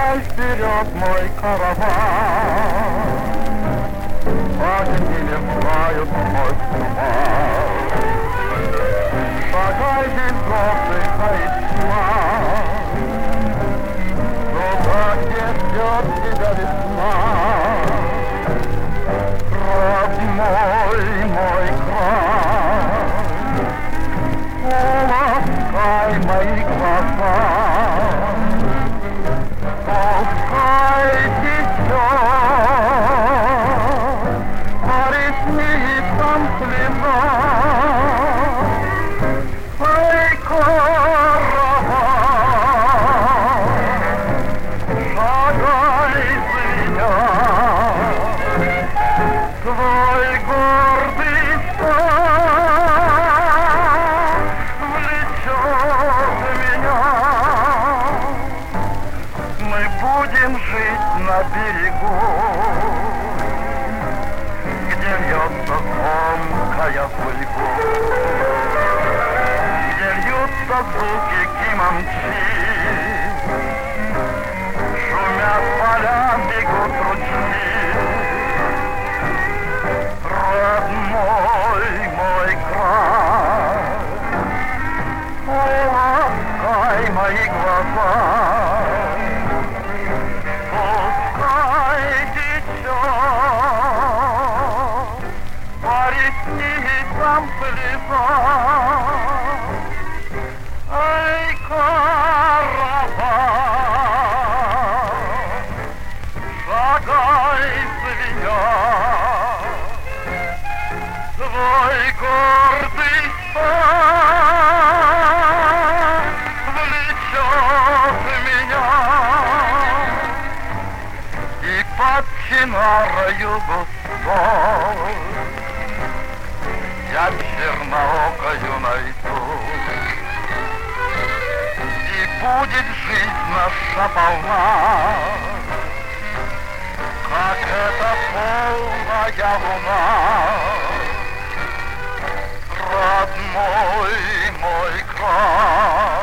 Пускай вперед мой караван, огни мерцают сквозь туман. Шагай без отдыха и сна, туда, где ждет тебя весна. Родной мой край, полоскай мои глаза. Пускай течет по ресницам слеза. Эй, караван, шагай звеня, твой гордый стан влечет меня. Мы будем жить на берегу, где льется звонкая пыльгу, где льются звуки кимончи, шумят поля, бегут ручьи. Родной мой край, полоскай мои глаза. Пускай течет по ресницам слеза. Эй, караван, шагай звеня, твой гордый стан влечет меня. И под чинарою густой я черноокою найду, и будет жизнь наша полна, как эта полная луна. Родной мой край.